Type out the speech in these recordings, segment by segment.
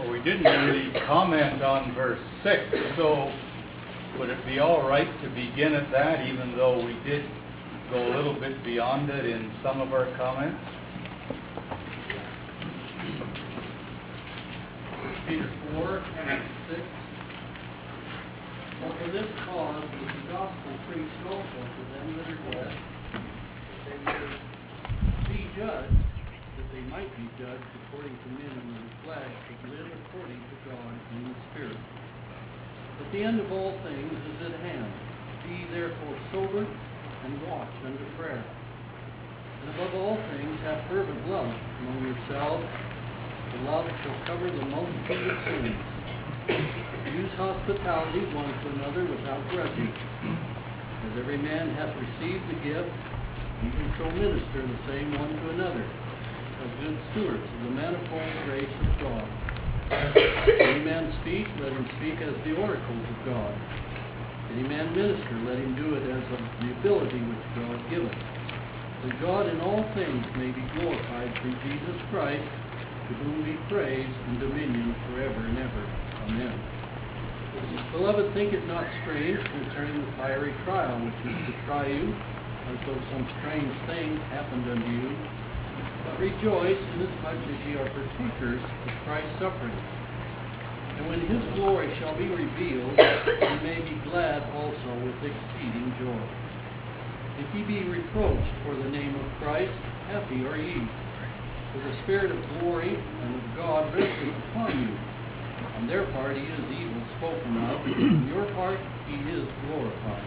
Well, we didn't really comment on verse 6, so would it be all right to begin at that, even though we did go a little bit beyond it in some of our comments? Peter 4 and 6. For this cause was the gospel preached also to them that are dead, that they would be judged, that they might be judged according to men in the flesh, but live according to God in the Spirit. But the end of all things is at hand. Be therefore sober and watch unto prayer. And above all things have fervent love among yourselves, for love shall cover the multitude of sins. Use hospitality one to another without grudging. As every man hath received the gift, even so minister the same one to another, as good stewards of the manifold grace of God. If any man speak, let him speak as the oracles of God. If any man minister, let him do it as of the ability which God giveth, that God in all things may be glorified through Jesus Christ, to whom be praise and dominion forever and ever. Amen. Beloved, think it not strange concerning the fiery trial which is to try you, as though some strange thing happened unto you. But rejoice, inasmuch as ye are partakers of Christ's suffering. And when his glory shall be revealed, ye may be glad also with exceeding joy. If ye be reproached for the name of Christ, happy are ye. For the Spirit of glory and of God resteth upon you. On their part he is evil spoken of, on your part he is glorified.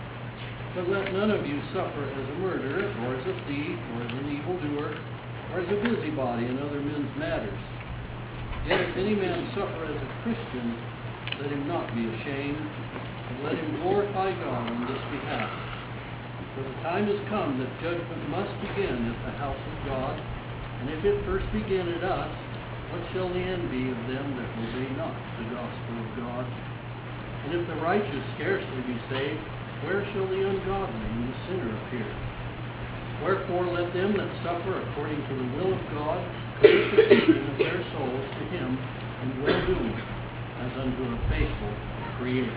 But let none of you suffer as a murderer, or as a thief, or as an evildoer, or as a busybody in other men's matters. Yet if any man suffer as a Christian, let him not be ashamed, but let him glorify God on this behalf. For the time is come that judgment must begin at the house of God, and if it first begin at us, what shall the end be of them that obey not the gospel of God? And if the righteous scarcely be saved, where shall the ungodly and the sinner appear? Wherefore let them that suffer according to the will of God commit the keeping of their souls to him in well-doing, as unto a faithful Creator.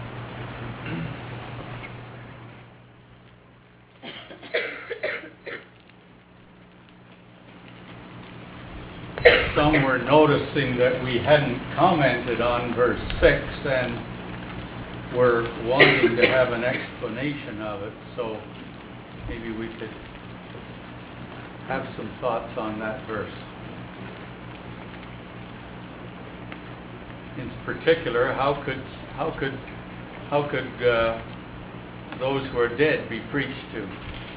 Some were noticing that we hadn't commented on verse 6 and were wanting to have an explanation of it, so maybe we could have some thoughts on that verse. In particular, how could those who are dead be preached to?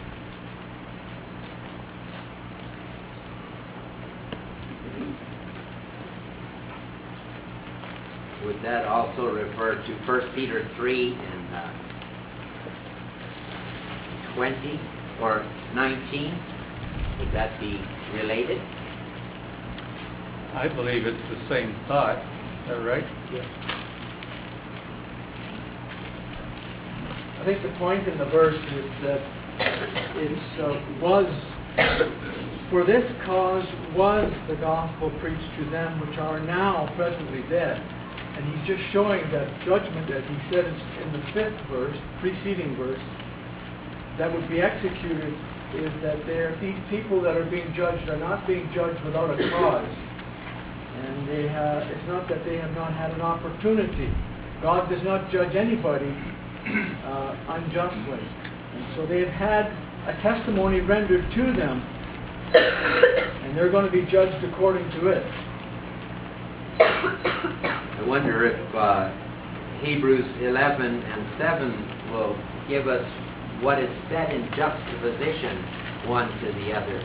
Would that also refer to 1 Peter 3 and 20 or 19? Would that be related? I believe it's the same thought. Is that right? Yeah. I think the point in the verse is that for this cause was the gospel preached to them which are now presently dead. And he's just showing that judgment, as he said in the 5th verse, preceding verse, that would be executed is that these people that are being judged are not being judged without a cause. And it's not that they have not had an opportunity. God does not judge anybody unjustly. And so they've had a testimony rendered to them, and they're going to be judged according to it. I wonder if Hebrews 11 and 7 will give us what is set in juxtaposition one to the other.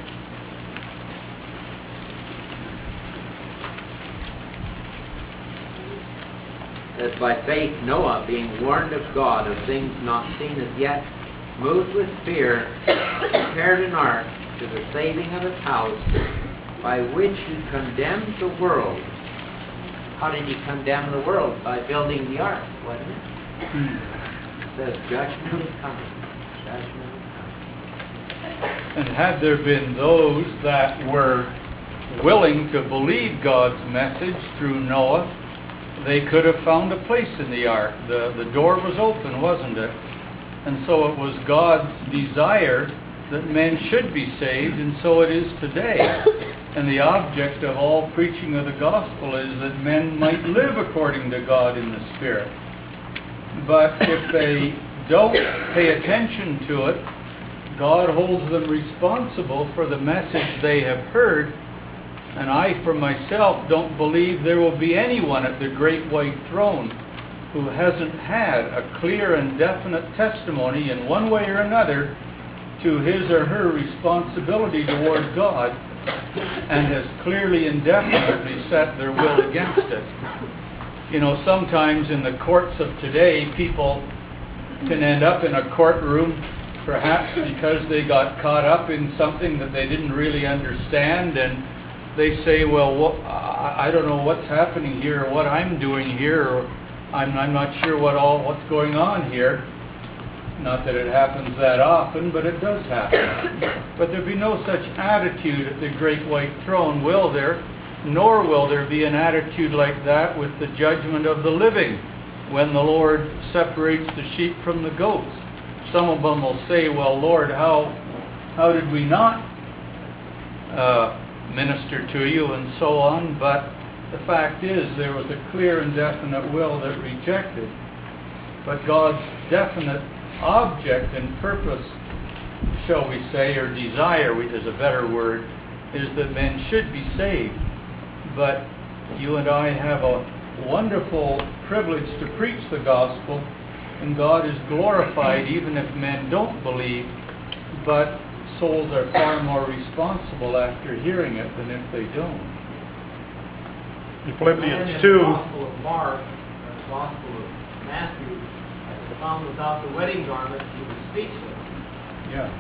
That by faith Noah, being warned of God of things not seen as yet, moved with fear, prepared an ark to the saving of his house, by which he condemned the world. How did he condemn the world? By building the ark, wasn't it? It says judgment is coming. Judgment is coming. And had there been those that were willing to believe God's message through Noah, they could have found a place in the ark. The door was open, wasn't it? And so it was God's desire that men should be saved, and so it is today. And the object of all preaching of the gospel is that men might live according to God in the Spirit. But if they don't pay attention to it, God holds them responsible for the message they have heard. And I, for myself, don't believe there will be anyone at the great white throne who hasn't had a clear and definite testimony in one way or another to his or her responsibility toward God, and has clearly and definitely set their will against it. You know, sometimes in the courts of today, people can end up in a courtroom perhaps because they got caught up in something that they didn't really understand, and they say, well, I don't know what's happening here, or what I'm doing here, or I'm not sure what's going on here. Not that it happens that often, but it does happen. But there be no such attitude at the great white throne, will there? Nor will there be an attitude like that with the judgment of the living, when the Lord separates the sheep from the goats. Some of them will say, well, Lord, how did we not minister to you, and so on. But the fact is, there was a clear and definite will that rejected. But God's definite object and purpose, shall we say, or desire is a better word, is that men should be saved. But you and I have a wonderful privilege to preach the gospel, and God is glorified even if men don't believe, but souls are far more responsible after hearing it than if they don't. In Philippians And 2, in the Gospel of Mark, or the Gospel of Matthew, was found without the wedding garment, he was speechless. Yeah.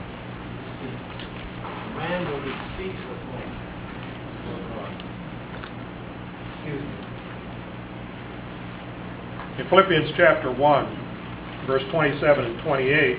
The man will be speechless before God. Excuse me. in Philippians chapter 1, verse 27 and 28,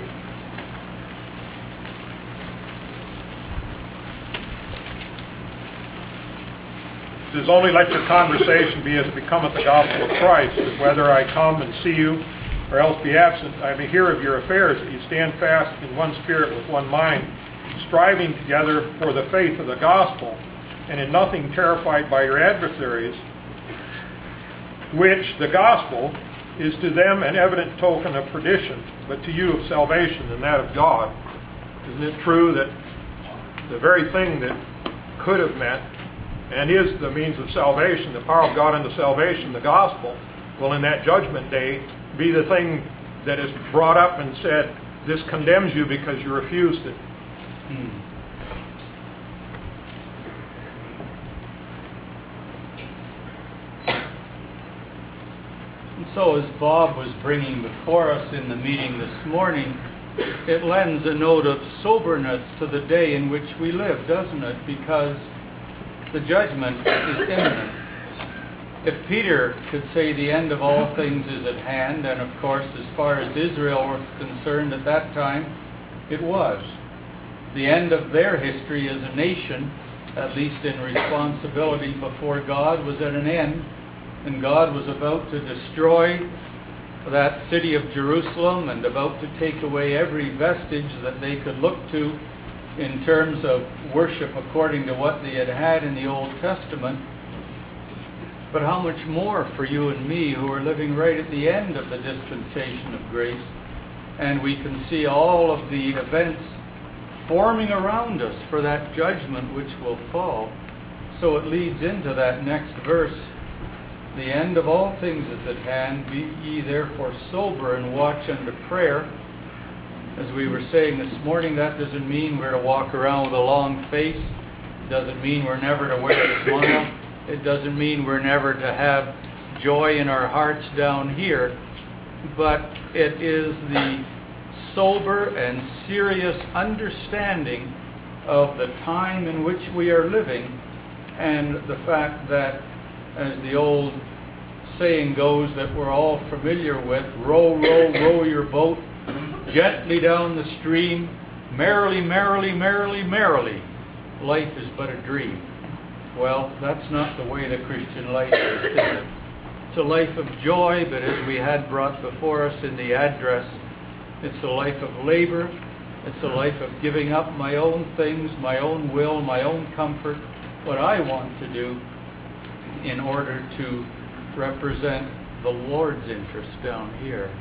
it says, only let your conversation be as becometh the gospel of Christ, that whether I come and see you, or else be absent, I may hear of your affairs, that you stand fast in one spirit with one mind, striving together for the faith of the gospel, and in nothing terrified by your adversaries, which the gospel is to them an evident token of perdition, but to you of salvation, and that of God. Isn't it true that the very thing that could have meant, and is the means of salvation, the power of God unto salvation, the gospel, will in that judgment day be the thing that is brought up and said, this condemns you because you refused it. And so as Bob was bringing before us in the meeting this morning, it lends a note of soberness to the day in which we live, doesn't it? Because the judgment is imminent. If Peter could say the end of all things is at hand, and of course as far as Israel was concerned at that time, it was. The end of their history as a nation, at least in responsibility before God, was at an end, and God was about to destroy that city of Jerusalem and about to take away every vestige that they could look to in terms of worship according to what they had in the Old Testament. But how much more for you and me who are living right at the end of the dispensation of grace, and we can see all of the events forming around us for that judgment which will fall. So it leads into that next verse. The end of all things is at hand. Be ye therefore sober and watch unto prayer. As we were saying this morning, that doesn't mean we're to walk around with a long face. It doesn't mean we're never to wear a smile. It doesn't mean we're never to have joy in our hearts down here. But it is the sober and serious understanding of the time in which we are living, and the fact that, as the old saying goes that we're all familiar with, row, row, row your boat gently down the stream, merrily, merrily, merrily, merrily. Life is but a dream. Well, that's not the way the Christian life is it? It's a life of joy, but as we had brought before us in the address, it's a life of labor. It's a life of giving up my own things, my own will, my own comfort, what I want to do in order to represent the Lord's interest down here.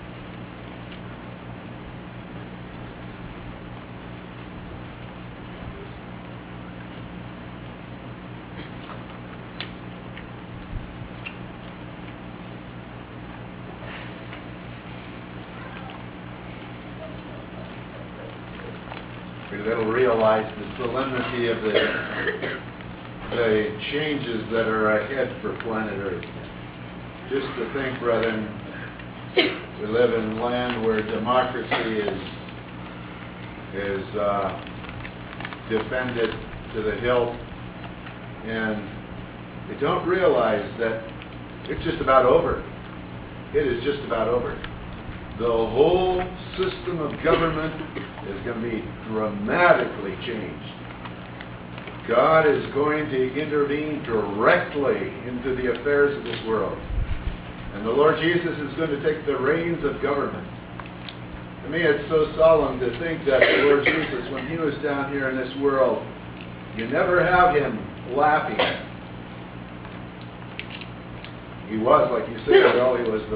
We little realize the solemnity of the changes that are ahead for planet Earth. Just to think, brethren, we live in a land where democracy is defended to the hilt, and we don't realize that it's just about over. It is just about over. The whole system of government is going to be dramatically changed. God is going to intervene directly into the affairs of this world. And the Lord Jesus is going to take the reins of government. To me, it's so solemn to think that the Lord Jesus, when he was down here in this world, you never have him laughing. He was, like you said, well, he was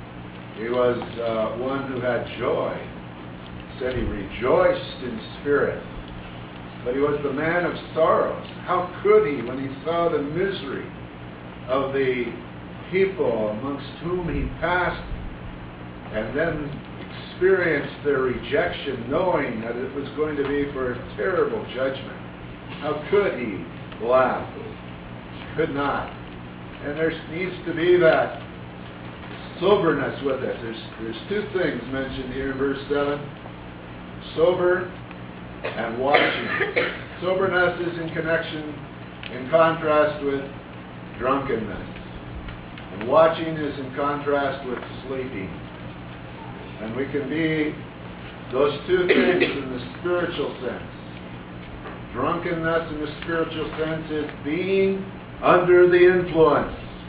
one who had joy. He said he rejoiced in spirit. But he was the man of sorrows. How could he, when he saw the misery of the people amongst whom he passed, and then experienced their rejection, knowing that it was going to be for a terrible judgment? How could he laugh? Could not. And there needs to be that soberness with it. There's two things mentioned here in verse 7. Sober and watching. Soberness is in contrast with drunkenness. And watching is in contrast with sleeping. And we can be those two things in the spiritual sense. Drunkenness in the spiritual sense is being under the influence.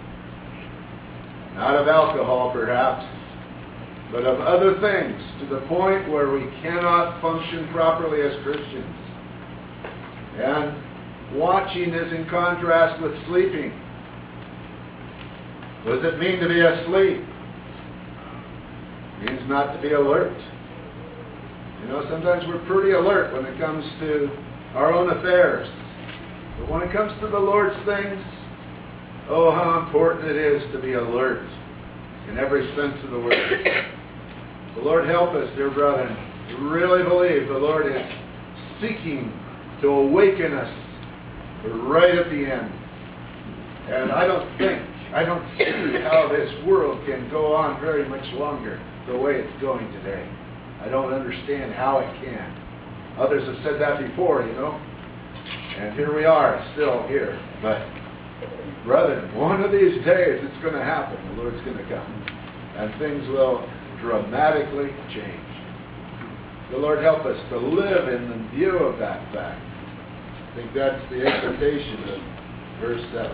Not of alcohol, perhaps, but of other things, to the point where we cannot function properly as Christians. And watching is in contrast with sleeping. What does it mean to be asleep? It means not to be alert. You know, sometimes we're pretty alert when it comes to our own affairs. But when it comes to the Lord's things, oh, how important it is to be alert in every sense of the word. The Lord help us, dear brethren. I really believe the Lord is seeking to awaken us right at the end. And I don't see how this world can go on very much longer the way it's going today. I don't understand how it can. Others have said that before, you know. And here we are, still here. But, brethren, one of these days it's going to happen. The Lord's going to come. And things will dramatically change. The Lord help us to live in the view of that fact. I think that's the exhortation of verse 7.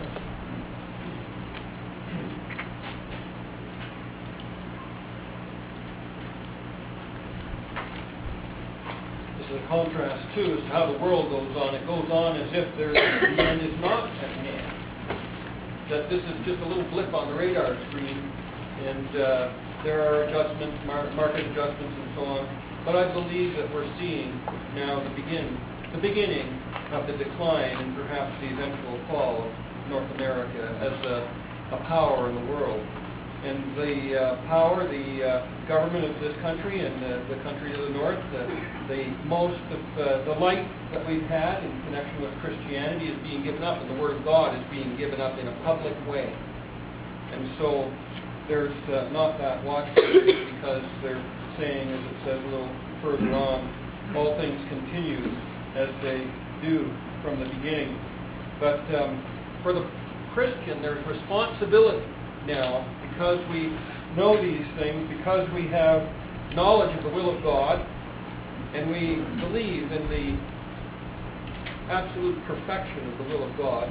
This is a contrast, too, as to how the world goes on. It goes on as if the end is not at hand. That this is just a little blip on the radar screen, and there are adjustments, market adjustments and so on. But I believe that we're seeing now the beginning of the decline and perhaps the eventual fall of North America as a power in the world. And the power, the government of this country and the country to the north, the most of the light that we've had in connection with Christianity is being given up, and the Word of God is being given up in a public way. And so there's not that watchful, because they're saying, as it says a little further on, all things continue as they do from the beginning. But for the Christian, there's responsibility now, because we know these things, because we have knowledge of the will of God, and we believe in the absolute perfection of the will of God,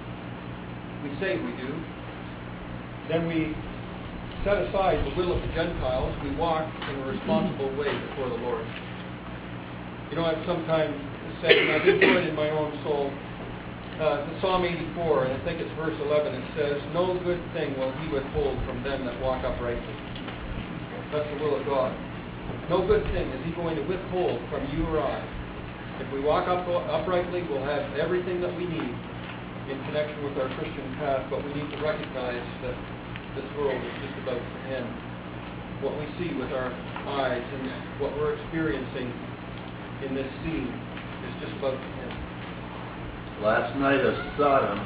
we say we do, then we set aside the will of the Gentiles, we walk in a responsible way before the Lord. You know, I've sometimes said, and I've enjoyed in my own soul, Psalm 84, and I think it's verse 11, it says, "No good thing will he withhold from them that walk uprightly." That's the will of God. No good thing is he going to withhold from you or I. If we walk uprightly, we'll have everything that we need in connection with our Christian path, but we need to recognize that this world is just about to end. What we see with our eyes and what we're experiencing in this scene is just about to end. Last night of Sodom,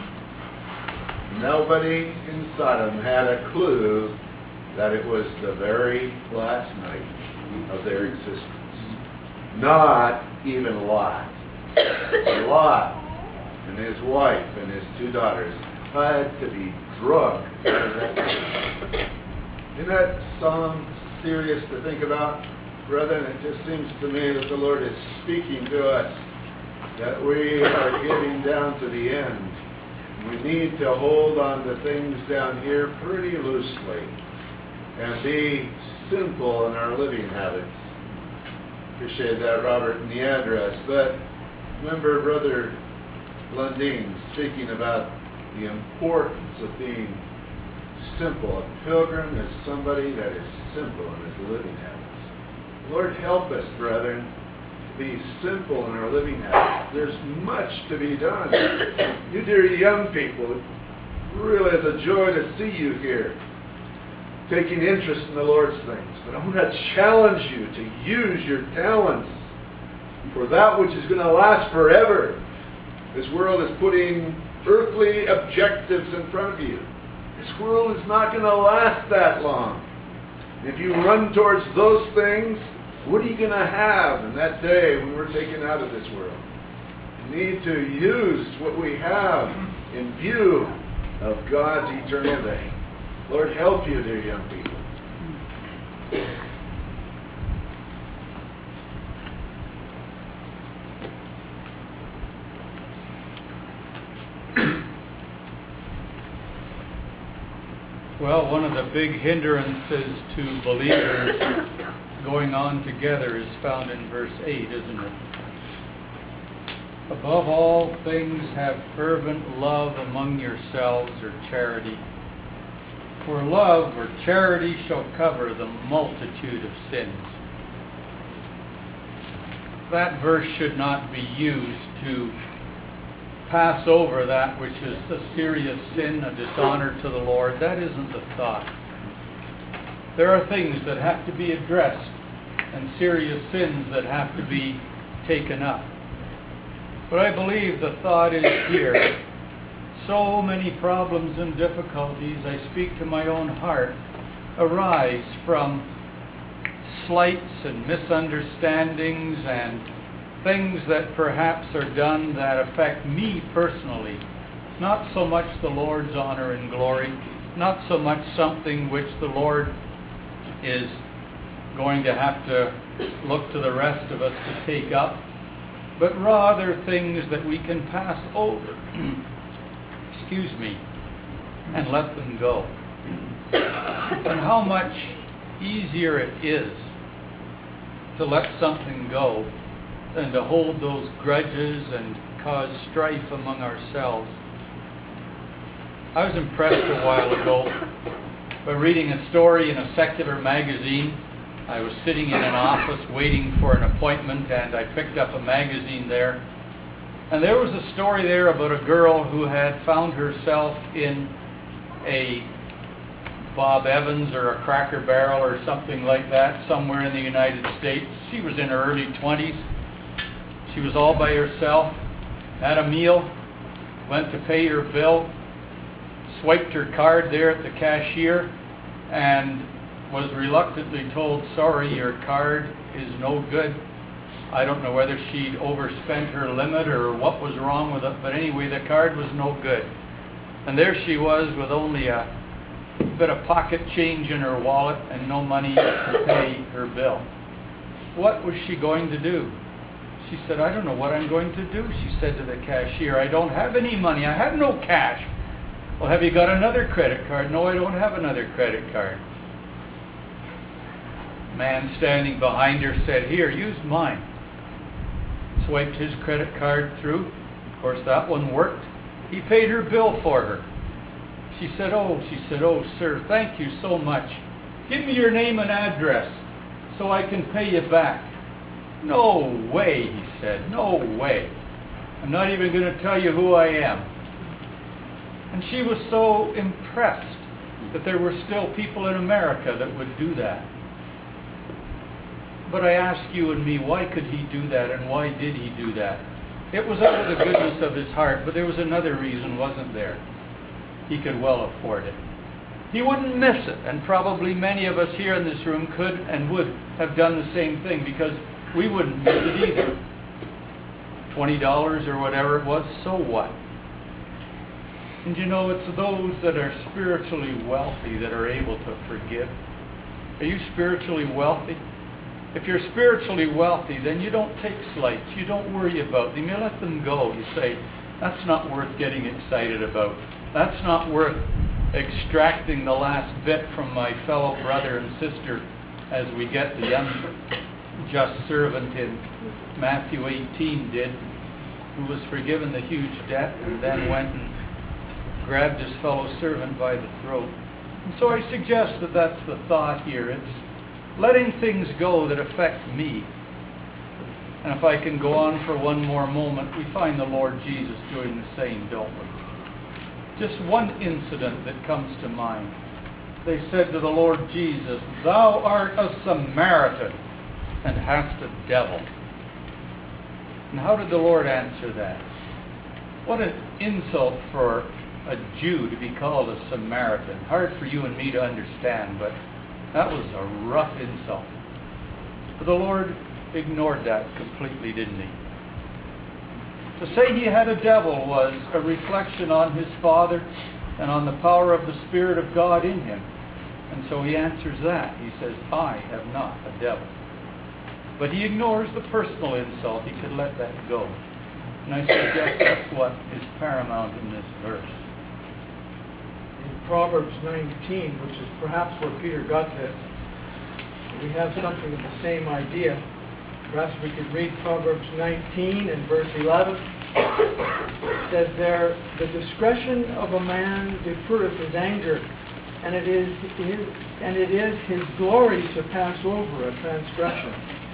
nobody in Sodom had a clue that it was the very last night of their existence. Not even Lot. Lot and his wife and his 2 daughters had to be drugged out of that city. Isn't that psalm serious to think about? Brethren, it just seems to me that the Lord is speaking to us that we are getting down to the end. We need to hold on to things down here pretty loosely and be simple in our living habits. Appreciate that, Robert, in the address. But remember Brother Lundeen speaking about the importance of being simple. A pilgrim is somebody that is simple in his living habits. Lord, help us, brethren, to be simple in our living habits. There's much to be done. You dear young people, really it's a joy to see you here, taking interest in the Lord's things. But I want to challenge you to use your talents for that which is going to last forever. This world is putting earthly objectives in front of you. This world is not going to last that long. If you run towards those things, what are you going to have in that day when we're taken out of this world? We need to use what we have in view of God's eternal day. Lord, help you, dear young people. Well, one of the big hindrances to believers going on together is found in verse 8, isn't it? Above all things have fervent love among yourselves, or charity. For love or charity shall cover the multitude of sins. That verse should not be used to pass over that which is a serious sin, a dishonor to the Lord. That isn't the thought. There are things that have to be addressed and serious sins that have to be taken up. But I believe the thought is here. So many problems and difficulties, I speak to my own heart, arise from slights and misunderstandings and things that perhaps are done that affect me personally. Not so much the Lord's honor and glory, not so much something which the Lord is going to have to look to the rest of us to take up, but rather things that we can pass over, excuse me, and let them go. And how much easier it is to let something go than to hold those grudges and cause strife among ourselves. I was impressed a while ago by reading a story in a secular magazine. I was sitting in an office waiting for an appointment, and I picked up a magazine there. And there was a story there about a girl who had found herself in a Bob Evans or a Cracker Barrel or something like that somewhere in the United States. She was in her early 20s. She was all by herself, had a meal, went to pay her bill, swiped her card there at the cashier, and was reluctantly told, "Sorry, your card is no good." I don't know whether she'd overspent her limit or what was wrong with it, but anyway, the card was no good. And there she was with only a bit of pocket change in her wallet and no money to pay her bill. What was she going to do? She said, I don't know what I'm going to do. She said to the cashier, I don't have any money. I have no cash. Well, have you got another credit card? No, I don't have another credit card. Man standing behind her said, here, use mine. Swiped his credit card through. Of course, that one worked. He paid her bill for her. She said, oh, sir, thank you so much. Give me your name and address so I can pay you back. No way, he said, no way. I'm not even going to tell you who I am. And she was so impressed that there were still people in America that would do that. But I ask you and me, why could he do that, and why did he do that? It was out of the goodness of his heart, but there was another reason, wasn't there? He could well afford it. He wouldn't miss it, and probably many of us here in this room could and would have done the same thing, because we wouldn't miss it either. $20 or whatever it was, so what? And you know, it's those that are spiritually wealthy that are able to forgive. Are you spiritually wealthy? If you're spiritually wealthy, then you don't take slights. You don't worry about them. You let them go. You say, that's not worth getting excited about. That's not worth extracting the last bit from my fellow brother and sister as we get the unjust servant in Matthew 18 did, who was forgiven the huge debt and then went and grabbed his fellow servant by the throat. And so I suggest that that's the thought here. It's letting things go that affect me. And if I can go on for one more moment, we find the Lord Jesus doing the same, don't we? Just one incident that comes to mind. They said to the Lord Jesus, thou art a Samaritan and hast a devil. And how did the Lord answer that? What an insult for a Jew to be called a Samaritan. Hard for you and me to understand, but that was a rough insult. But the Lord ignored that completely, didn't he? To say he had a devil was a reflection on his Father and on the power of the Spirit of God in him. And so he answers that. He says, I have not a devil. But he ignores the personal insult. He could let that go. And I suggest that's what is paramount in this verse. In Proverbs 19, which is perhaps where Peter got this, we have something of the same idea. Perhaps we could read Proverbs 19 and verse 11. It says there, the discretion of a man deferreth his anger, and it is his glory to pass over a transgression.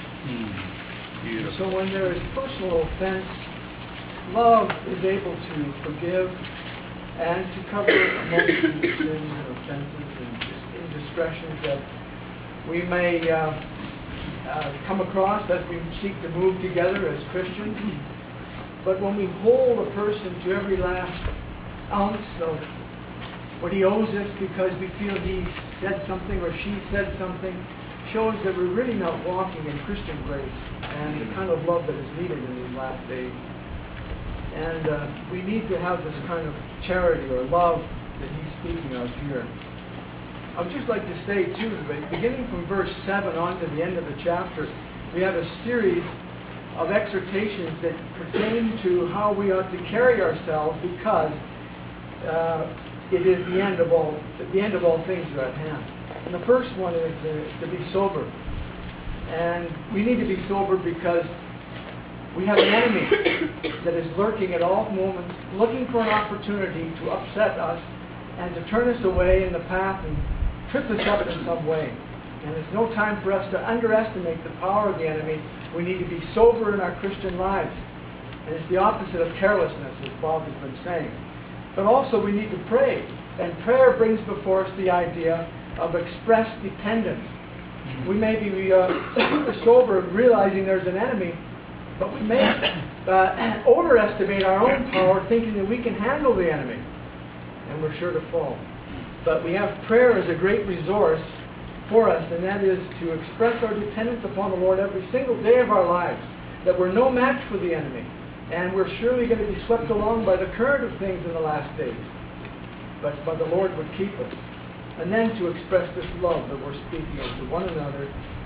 So when there is personal offense, love is able to forgive and to cover multitude of sins and offenses and indiscretions that we may come across as we seek to move together as Christians. But when we hold a person to every last ounce of what he owes us because we feel he said something or she said something, shows that we're really not walking in Christian grace and the kind of love that is needed in these last days. And we need to have this kind of charity or love that he's speaking of here. I would just like to say, too, that beginning from verse 7 on to the end of the chapter, we have a series of exhortations that pertain to how we ought to carry ourselves because it is the end of all things are at hand. And the first one is to be sober. And we need to be sober because we have an enemy that is lurking at all moments, looking for an opportunity to upset us and to turn us away in the path and trip us up in some way. And it's no time for us to underestimate the power of the enemy. We need to be sober in our Christian lives. And it's the opposite of carelessness, as Bob has been saying. But also we need to pray. And prayer brings before us the idea of expressed dependence. We may be sober, realizing there's an enemy, but we may overestimate our own power, thinking that we can handle the enemy. And we're sure to fall. But we have prayer as a great resource for us, and that is to express our dependence upon the Lord every single day of our lives, that we're no match for the enemy, and we're surely going to be swept along by the current of things in the last days. But the Lord would keep us. And then to express this love that we're speaking of to one another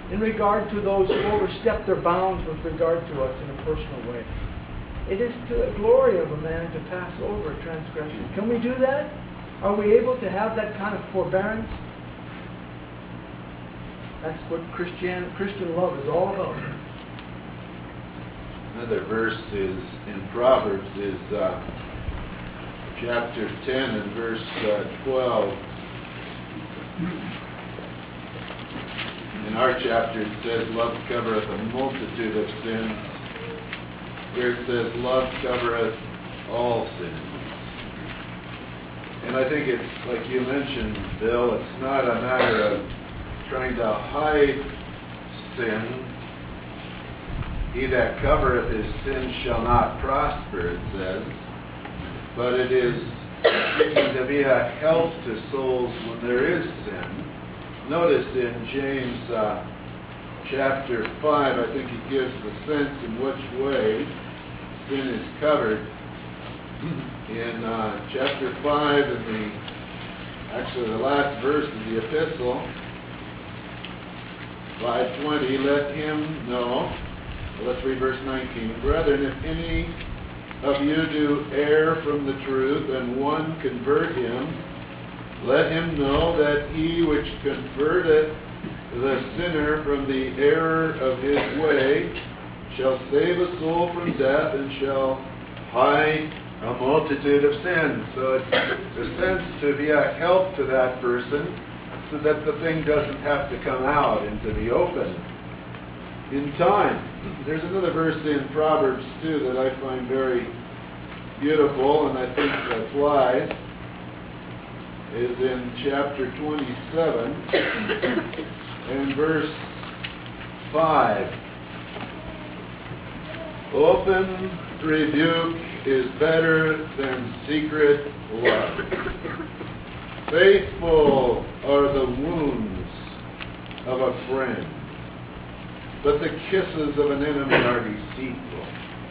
in regard to those who overstep their bounds with regard to us in a personal way. It is to the glory of a man to pass over a transgression. Can we do that? Are we able to have that kind of forbearance? That's what Christian love is all about. Another verse is in Proverbs is chapter 10 and verse 12. In our chapter it says, love covereth a multitude of sins. Here it says, love covereth all sins. And I think it's, like you mentioned, Bill, it's not a matter of trying to hide sin. He that covereth his sin shall not prosper, it says. But it is seeking to be a help to souls when there is sin. Notice in James chapter 5, I think he gives the sense in which way sin is covered. In chapter 5, actually the last verse of the epistle, 5:20, let him know. Let's read verse 19. Brethren, if any of you do err from the truth, and one convert him, let him know that he which converteth the sinner from the error of his way shall save a soul from death and shall hide a multitude of sins. So it's a sense to be a help to that person so that the thing doesn't have to come out into the open in time. There's another verse in Proverbs too that I find very beautiful and I think applies. Is in chapter 27 and verse 5. Open rebuke is better than secret love. Faithful are the wounds of a friend, but the kisses of an enemy are deceitful.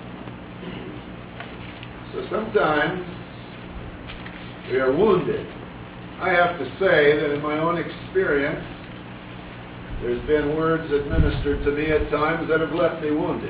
So sometimes we are wounded. I have to say that in my own experience, there's been words administered to me at times that have left me wounded.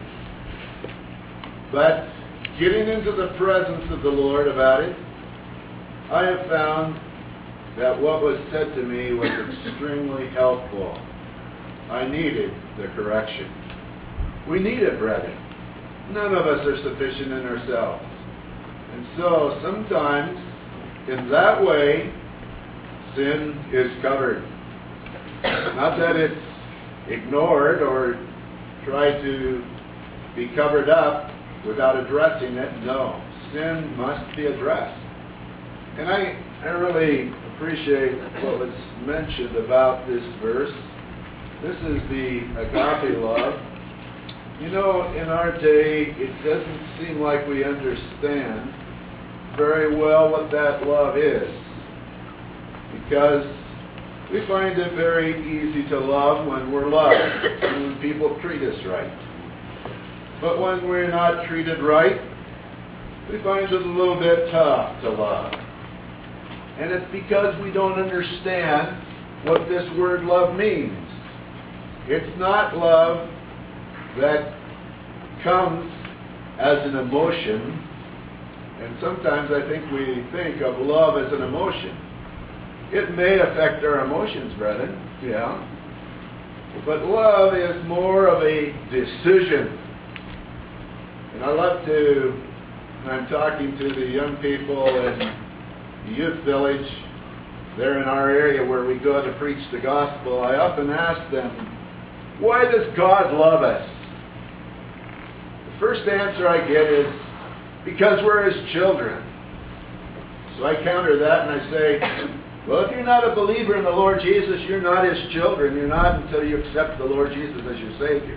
But getting into the presence of the Lord about it, I have found that what was said to me was extremely helpful. I needed the correction. We need it, brethren. None of us are sufficient in ourselves. And so sometimes, in that way, sin is covered. Not that it's ignored or tried to be covered up without addressing it. No, sin must be addressed. And I really appreciate what was mentioned about this verse. This is the agape love. You know, in our day, it doesn't seem like we understand very well what that love is, because we find it very easy to love when we're loved, and when people treat us right. But when we're not treated right, we find it a little bit tough to love. And it's because we don't understand what this word love means. It's not love that comes as an emotion. And sometimes I think we think of love as an emotion. It may affect our emotions, brethren, yeah. But love is more of a decision. And I love to, when I'm talking to the young people in the youth village, there in our area where we go to preach the gospel, I often ask them, why does God love us? The first answer I get is, because we're His children. So I counter that and I say, well, if you're not a believer in the Lord Jesus, you're not His children. You're not until you accept the Lord Jesus as your Savior.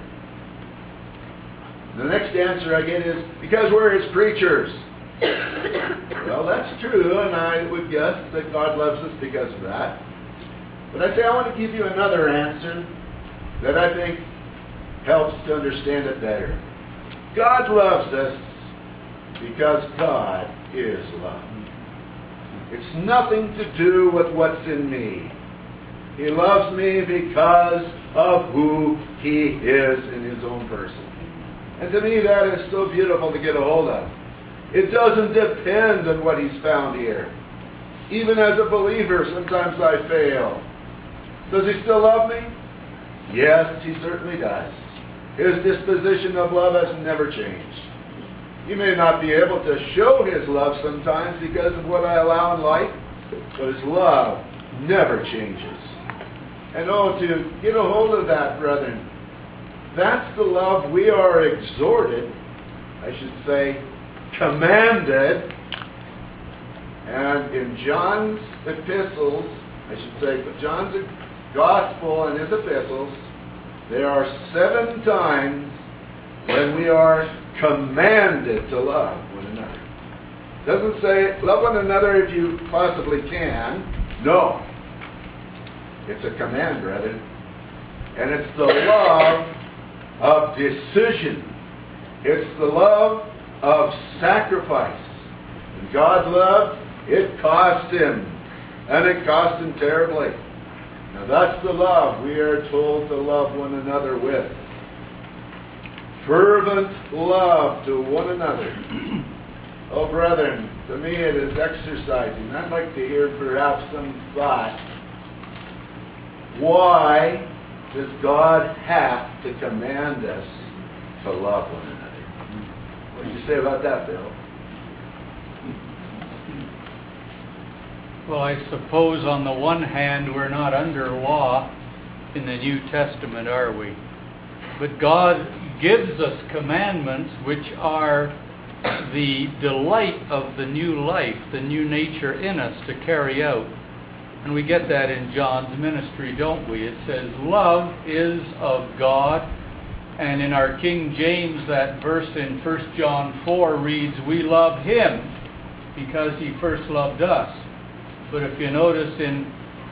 The next answer I get is, because we're His creatures. Well, that's true, and I would guess that God loves us because of that. But I say I want to give you another answer that I think helps to understand it better. God loves us because God is love. It's nothing to do with what's in me. He loves me because of who He is in His own person. And to me, that is so beautiful to get a hold of. It doesn't depend on what He's found here. Even as a believer, sometimes I fail. Does He still love me? Yes, He certainly does. His disposition of love has never changed. You may not be able to show His love sometimes because of what I allow in life, but His love never changes. And oh, to get a hold of that, brethren, that's the love we are exhorted, I should say, commanded. And in John's epistles, I should say, John's gospel and his epistles, there are 7 times when we are commanded to love one another. It doesn't say, love one another if you possibly can. No. It's a command, brethren. And it's the love of decision. It's the love of sacrifice. And God loved, it cost Him. And it cost Him terribly. Now that's the love we are told to love one another with. Fervent love to one another. Oh, brethren, to me it is exercising. I'd like to hear perhaps some thought. Why does God have to command us to love one another? What do you say about that, Bill? Well, I suppose on the one hand, we're not under law in the New Testament, are we? But God gives us commandments which are the delight of the new life, the new nature in us to carry out. And we get that in John's ministry, don't we? It says, love is of God. And in our King James, that verse in 1 John 4 reads, we love Him because He first loved us. But if you notice in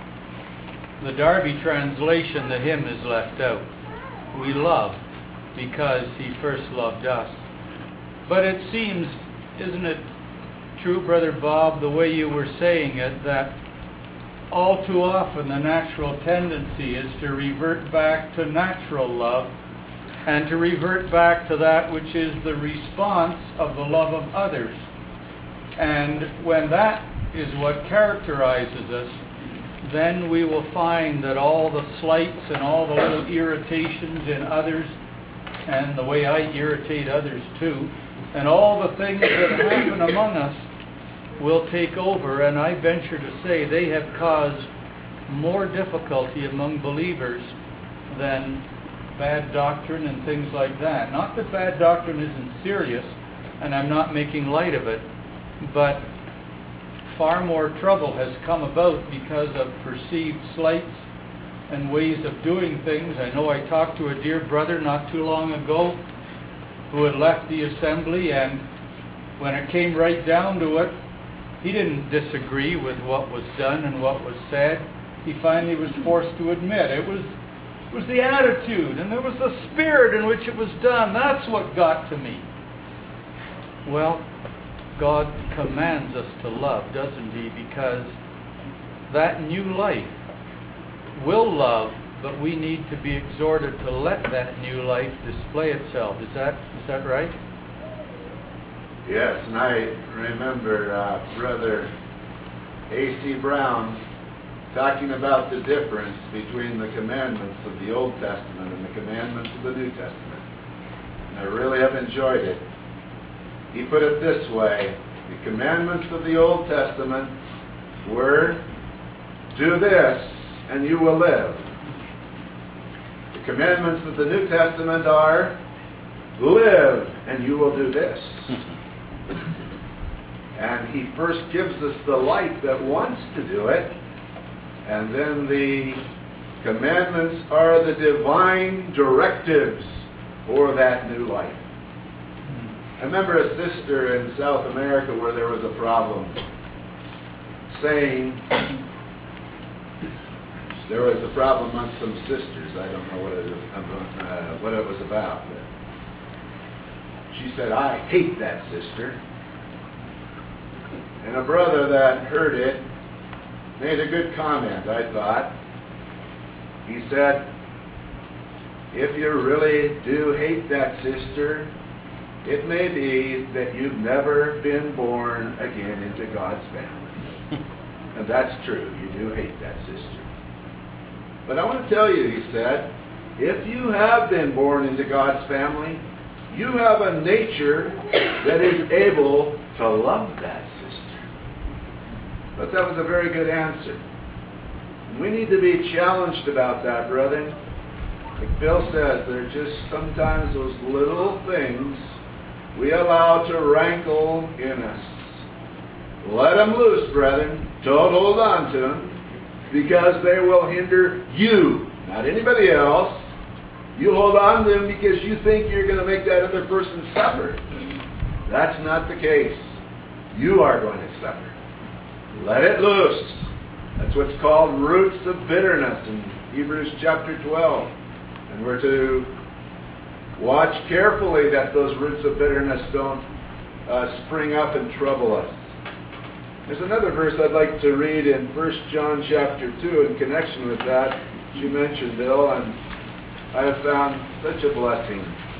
the Darby translation, the hymn is left out. We love because He first loved us. But it seems, isn't it true, Brother Bob, the way you were saying it, that all too often the natural tendency is to revert back to natural love and to revert back to that which is the response of the love of others. And when that is what characterizes us, then we will find that all the slights and all the little irritations in others, and the way I irritate others too, and all the things that happen among us will take over, and I venture to say they have caused more difficulty among believers than bad doctrine and things like that. Not that bad doctrine isn't serious, and I'm not making light of it, but far more trouble has come about because of perceived slights and ways of doing things. I know I talked to a dear brother not too long ago who had left the assembly, and when it came right down to it, he didn't disagree with what was done and what was said. He finally was forced to admit it was the attitude and there was the spirit in which it was done. That's what got to me. Well, God commands us to love, doesn't He? Because that new life will love, but we need to be exhorted to let that new life display itself. Is that right? Yes, and I remember Brother A.C. Brown talking about the difference between the commandments of the Old Testament and the commandments of the New Testament. And I really have enjoyed it. He put it this way: the commandments of the Old Testament were, do this and you will live. The commandments of the New Testament are, live and you will do this. And He first gives us the life that wants to do it, and then the commandments are the divine directives for that new life. I remember a sister in South America where there was a problem, saying there was a problem amongst some sisters. I don't know what it was about. But she said, I hate that sister. And a brother that heard it made a good comment, I thought. he said, if you really do hate that sister, it may be that you've never been born again into God's family. And that's true. You do hate that sister. But I want to tell you, he said, if you have been born into God's family, you have a nature that is able to love that sister. But that was a very good answer. We need to be challenged about that, brethren. Like Bill says, there are just sometimes those little things we allow to rankle in us. Let them loose, brethren. Don't hold on to them, because they will hinder you, not anybody else. You hold on to them because you think you're going to make that other person suffer. That's not the case. You are going to suffer. Let it loose. That's what's called roots of bitterness in Hebrews chapter 12. And we're to watch carefully that those roots of bitterness don't spring up and trouble us. There's another verse I'd like to read in 1 John chapter 2 in connection with that you mentioned, Bill, and I have found such a blessing.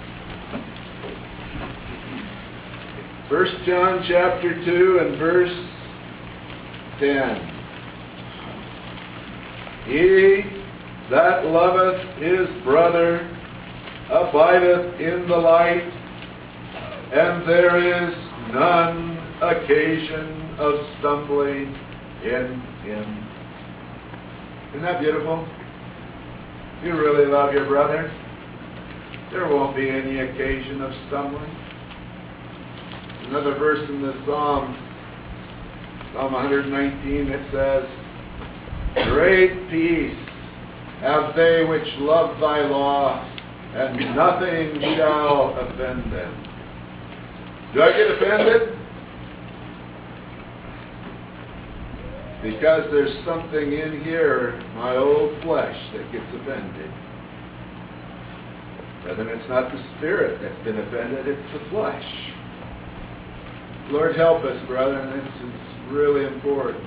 1 John chapter 2 and verse 10. He that loveth his brother abideth in the light, and there is none occasion of stumbling in him. Isn't that beautiful? If you really love your brother, there won't be any occasion of stumbling. Another verse in the Psalms, Psalm 119, it says, great peace have they which love thy law, and nothing shall offend them. Do I get offended? Because there's something in here, my old flesh, that gets offended. Brethren, it's not the spirit that's been offended, it's the flesh. Lord, help us, brethren. This is really important.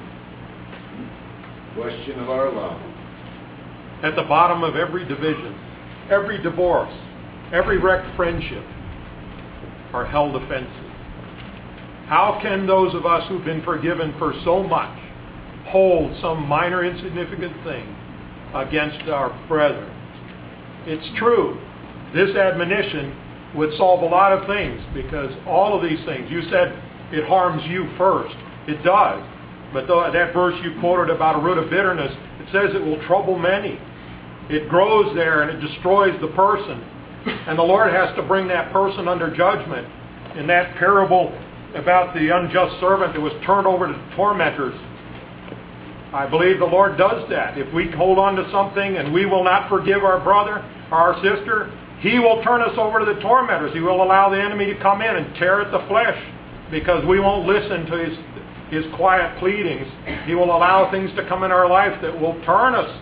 Question of our love. At the bottom of every division, every divorce, every wrecked friendship are held offenses. How can those of us who've been forgiven for so much hold some minor insignificant thing against our brethren? It's true. This admonition would solve a lot of things, because all of these things, you said it harms you first. It does. But that verse you quoted about a root of bitterness, it says it will trouble many. It grows there and it destroys the person. And the Lord has to bring that person under judgment. In that parable about the unjust servant that was turned over to tormentors, I believe the Lord does that. If we hold on to something and we will not forgive our brother or our sister, He will turn us over to the tormentors. He will allow the enemy to come in and tear at the flesh, because we won't listen to His quiet pleadings. He will allow things to come in our life that will turn us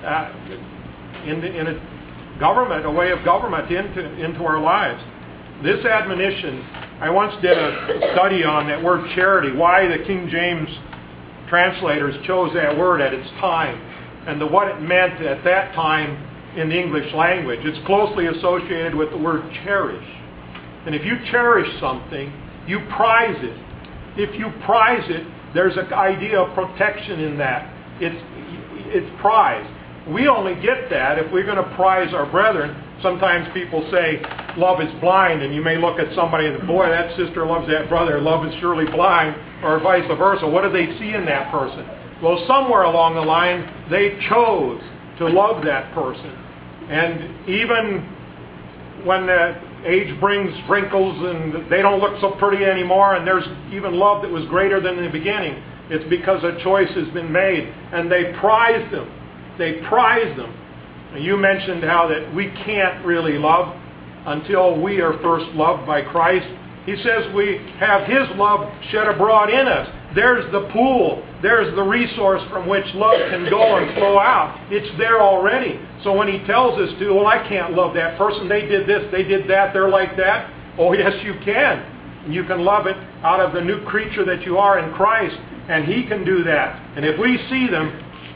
in a government, a way of government into our lives. This admonition, I once did a study on that word charity, why the King James translators chose that word at its time, and what it meant at that time in the English language. It's closely associated with the word cherish. And if you cherish something, you prize it. If you prize it, there's an idea of protection in that. It's prized. We only get that if we're going to prize our brethren. Sometimes people say love is blind, and you may look at somebody and, boy, that sister loves that brother. Love is surely blind, or vice versa. What do they see in that person? Well, somewhere along the line, they chose to love that person. And even when age brings wrinkles and they don't look so pretty anymore, and there's even love that was greater than in the beginning, it's because a choice has been made, and they prize them. They prize them. You mentioned how that we can't really love until we are first loved by Christ. He says we have His love shed abroad in us. There's the pool. There's the resource from which love can go and flow out. It's there already. So when He tells us to, well, I can't love that person. They did this, they did that, they're like that. Oh, yes, you can. You can love it out of the new creature that you are in Christ, and He can do that. And if we see them,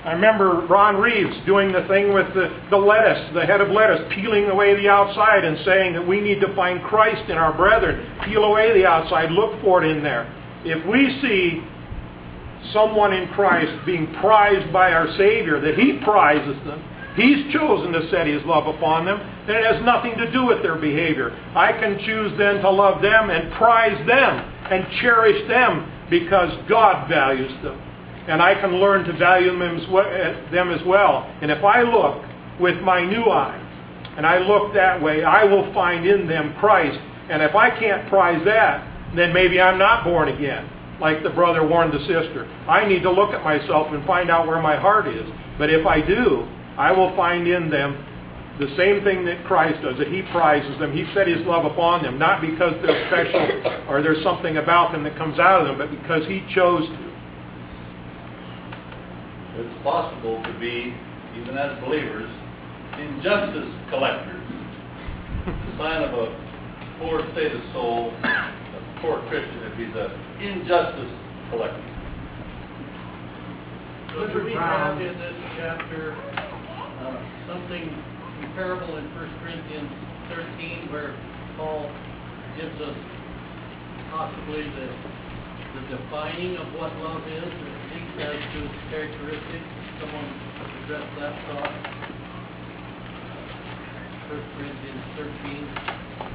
I remember Ron Reeves doing the thing with the lettuce, the head of lettuce, peeling away the outside and saying that we need to find Christ in our brethren. Peel away the outside, look for it in there. If we see someone in Christ being prized by our Savior, that He prizes them, He's chosen to set His love upon them, then it has nothing to do with their behavior. I can choose then to love them and prize them and cherish them because God values them. And I can learn to value them as well. And if I look with my new eye, and I look that way, I will find in them Christ. And if I can't prize that, then maybe I'm not born again. Like the brother warned the sister. I need to look at myself and find out where my heart is. But if I do, I will find in them the same thing that Christ does, that He prizes them. He set His love upon them, not because they're special or there's something about them that comes out of them, but because He chose to. It's possible to be, even as believers, injustice collectors. The sign of a poor state of soul, a poor Christian, if he's an injustice collector. So do we have in this chapter something comparable in 1 Corinthians 13 where Paul gives us possibly the defining of what love is, at least as to its characteristics? Someone address that thought. 1 Corinthians 13.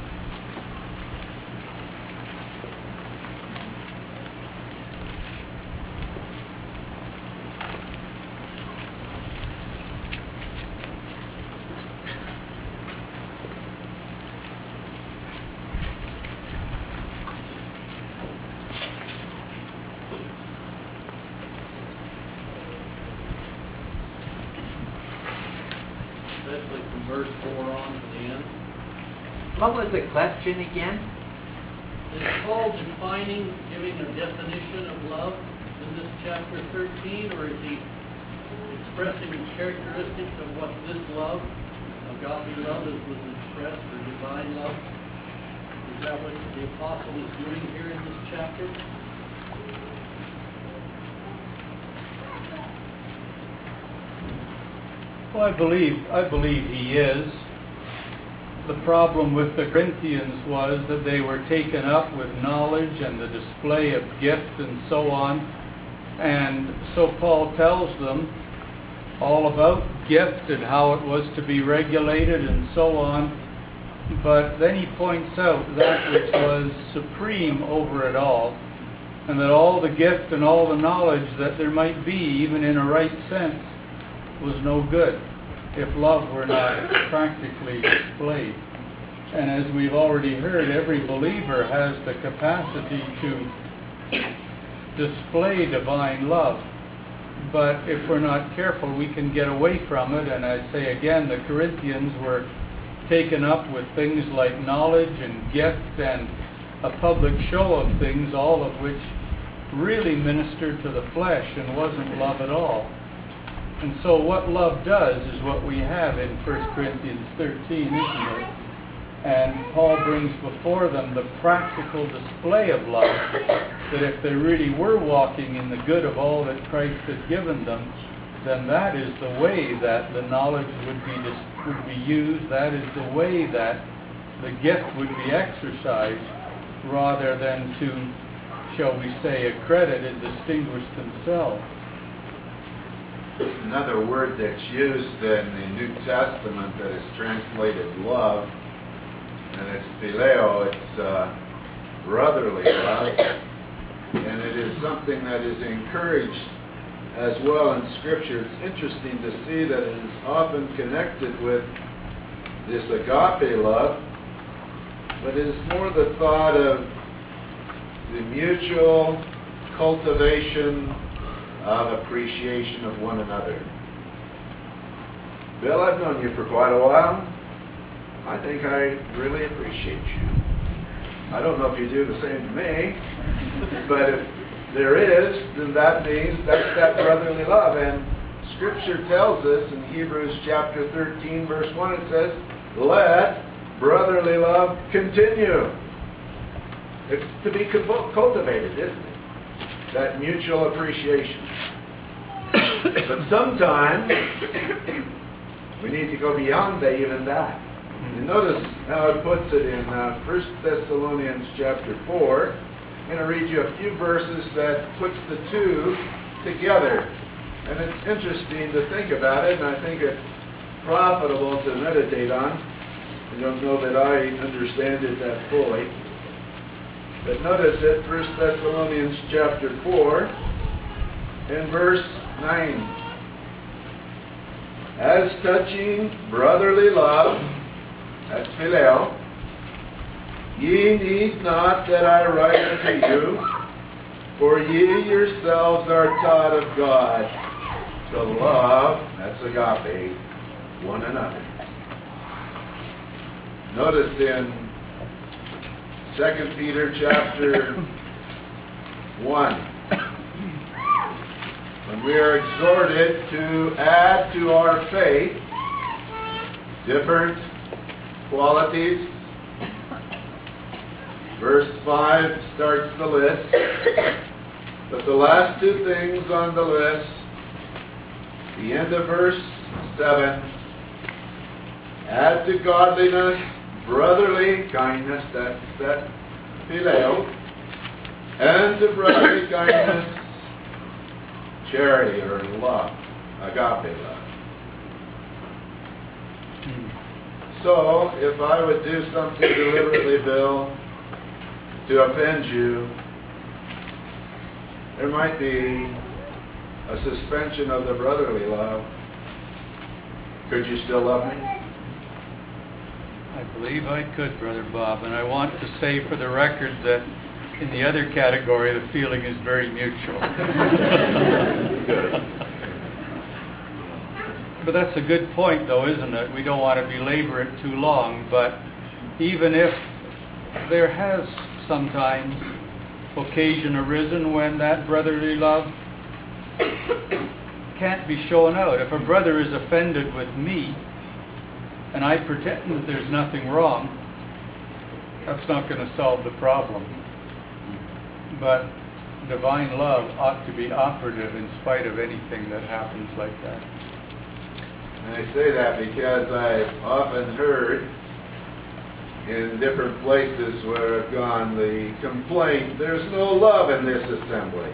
Especially from verse 4 on to the end. What was the question again? Is Paul defining, giving a definition of love in this chapter 13, or is he expressing the characteristics of what this love, agape love, was expressed, or divine love? Is that what the apostle is doing here in this chapter? Well, I believe he is. The problem with the Corinthians was that they were taken up with knowledge and the display of gift and so on. And so Paul tells them all about gift and how it was to be regulated and so on. But then he points out that which was supreme over it all, and that all the gift and all the knowledge that there might be, even in a right sense, was no good if love were not practically displayed. And as we've already heard, every believer has the capacity to display divine love. But if we're not careful, we can get away from it. And I say again, the Corinthians were taken up with things like knowledge and gift and a public show of things, all of which really ministered to the flesh and wasn't love at all. And so what love does is what we have in 1 Corinthians 13, isn't it? And Paul brings before them the practical display of love, that if they really were walking in the good of all that Christ had given them, then that is the way that the knowledge would be used, that is the way that the gift would be exercised, rather than to, shall we say, accredit and distinguish themselves. Another word that's used in the New Testament that is translated love, and it's phileo, it's brotherly love, and it is something that is encouraged as well in Scripture. It's interesting to see that it is often connected with this agape love, but it is more the thought of the mutual cultivation of appreciation of one another. Bill, I've known you for quite a while. I think I really appreciate you. I don't know if you do the same to me, but if there is, then that means that's that brotherly love. And Scripture tells us in Hebrews chapter 13, verse 1, it says, let brotherly love continue. It's to be cultivated, isn't it? That mutual appreciation. But sometimes we need to go beyond even that. You notice how it puts it in 1 Thessalonians chapter 4. I'm going to read you a few verses that puts the two together. And it's interesting to think about it, and I think it's profitable to meditate on. I don't know that I understand it that fully. But notice it, 1 Thessalonians chapter 4 and verse 9. As touching brotherly love, that's phileo, ye need not that I write unto you, for ye yourselves are taught of God to love, that's agape, one another. Notice in 2 Peter chapter 1, when we are exhorted to add to our faith different qualities, verse 5 starts the list, but the last two things on the list, the end of verse 7, add to godliness brotherly kindness, that's that phileo, and to brotherly kindness charity or love, agape love. So, if I would do something deliberately, Bill, to offend you, there might be a suspension of the brotherly love. Could you still love me? I believe I could, Brother Bob, and I want to say for the record that in the other category, the feeling is very mutual. Good. But that's a good point, though, isn't it? We don't want to belabor it too long, but even if there has sometimes occasion arisen when that brotherly love can't be shown out. If a brother is offended with me, and I pretend that there's nothing wrong, that's not going to solve the problem. But divine love ought to be operative in spite of anything that happens like that. And I say that because I've often heard in different places where I've gone the complaint, there's no love in this assembly.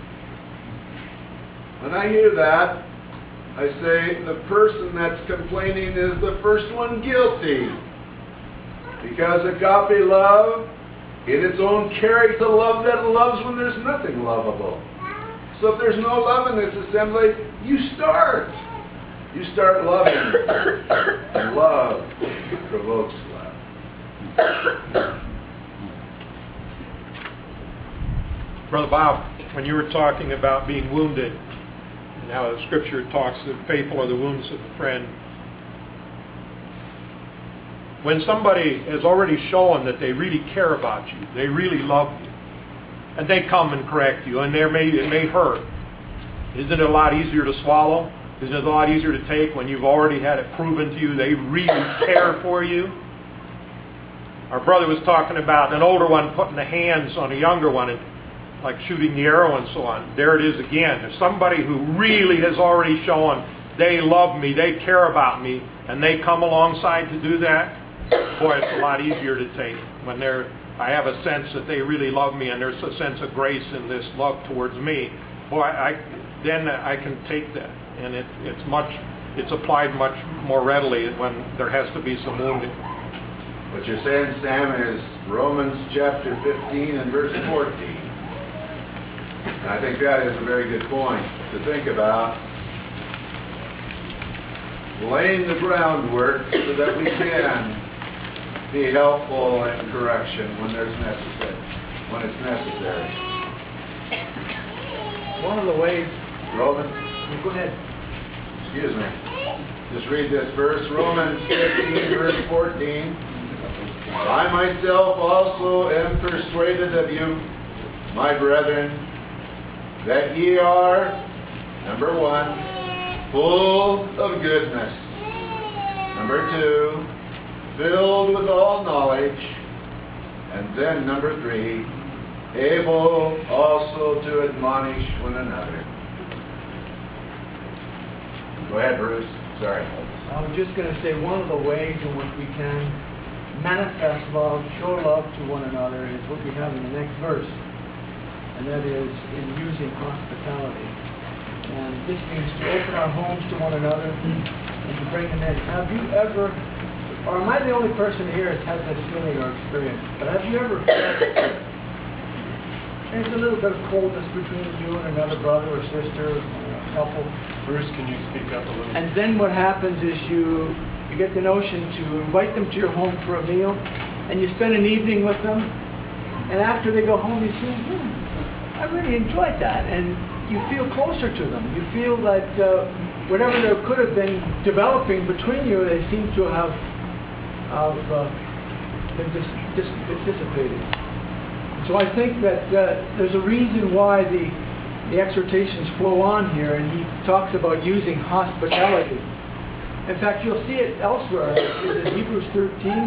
When I hear that, I say the person that's complaining is the first one guilty. Because agape love, in its own character, love that loves when there's nothing lovable. So if there's no love in this assembly, you start. You start loving. And love provokes love. Brother Bob, when you were talking about being wounded, and how the Scripture talks that faithful are the wounds of a friend, when somebody has already shown that they really care about you, they really love you, and they come and correct you, and it may hurt, isn't it a lot easier to swallow? Isn't it a lot easier to take when you've already had it proven to you they really care for you? Our brother was talking about an older one putting the hands on a younger one, and like shooting the arrow and so on. There it is again. There's somebody who really has already shown they love me, they care about me, and they come alongside to do that. Boy, it's a lot easier to take when I have a sense that they really love me and there's a sense of grace in this love towards me. Boy, then I can take that, and it's applied much more readily when there has to be some wounding. What you're saying, Sam, is Romans chapter 15 and verse 14. And I think that is a very good point to think about. Laying the groundwork so that we can be helpful in correction when it's necessary. One of the ways, Romans, go ahead. excuse me. Just read this verse, Romans 15, verse 14. I myself also am persuaded of you, my brethren, that ye are, number 1, full of goodness. Number 2, filled with all knowledge. And then number 3, able also to admonish one another. Go ahead, Bruce. Sorry. I was just going to say one of the ways in which we can manifest love, show love to one another is what we have in the next verse. And that is in using hospitality. And this means to open our homes to one another and to bring them in. Have you ever, or am I the only person here that's had this feeling or experience, but have you ever felt there's a little bit of coldness between you and another brother or sister or a couple? Bruce, can you speak up a little? And then what happens is you get the notion to invite them to your home for a meal, and you spend an evening with them, and after they go home you say, I really enjoyed that, and you feel closer to them. You feel that whatever there could have been developing between you, they seem to have been dissipated. So I think that there's a reason why the exhortations flow on here, and he talks about using hospitality. In fact, you'll see it elsewhere. Is it Hebrews 13?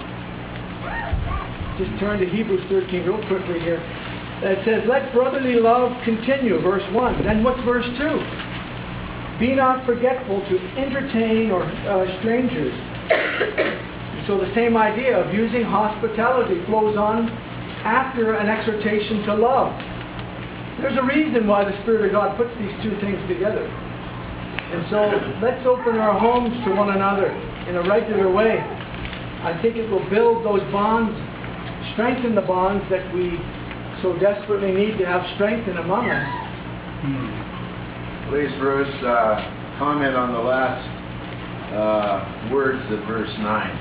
Just turn to Hebrews 13 real quickly here. It says, let brotherly love continue, verse 1. Then what's verse 2? Be not forgetful to entertain strangers. So the same idea of using hospitality flows on after an exhortation to love. There's a reason why the Spirit of God puts these two things together. And so let's open our homes to one another in a regular way. I think it will build those bonds, strengthen the bonds that we so desperately need to have strengthened among us. Please, Bruce, comment on the last words of verse 9.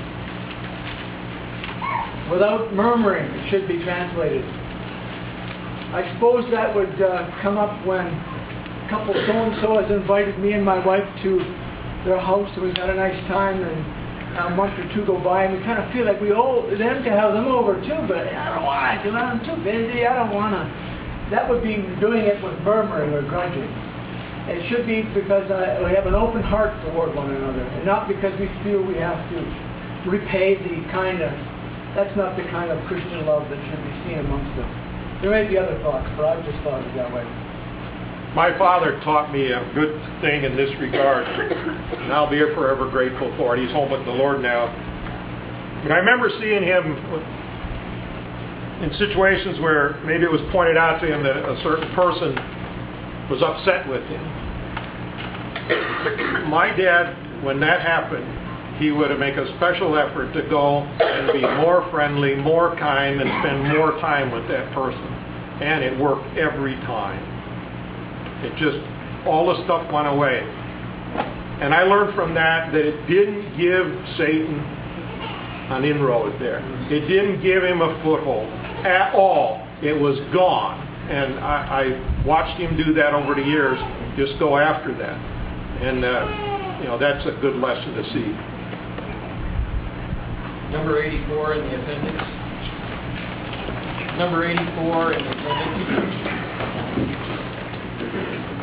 Without murmuring, it should be translated. I suppose that would come up when couple so-and-so has invited me and my wife to their house, and we've had a nice time, and a month or two go by, and we kind of feel like we owe them to have them over too, but I don't want to, because I'm too busy, I don't want to. That would be doing it with murmuring or grudging. It should be because we have an open heart toward one another, and not because we feel we have to repay the kindness. That's not the kind of Christian love that should be seen amongst us. There may be other thoughts, but I've just thought of it that way. My father taught me a good thing in this regard, and I'll be forever grateful for it. He's home with the Lord now. But I remember seeing him in situations where maybe it was pointed out to him that a certain person was upset with him. My dad, when that happened, he would make a special effort to go and be more friendly, more kind, and spend more time with that person. And it worked every time. It just, all the stuff went away. And I learned from that it didn't give Satan an inroad there. It didn't give him a foothold at all. It was gone. And I watched him do that over the years, just go after that. And, that's a good lesson to see. Number 84 in the appendix. Number 84 in the appendix.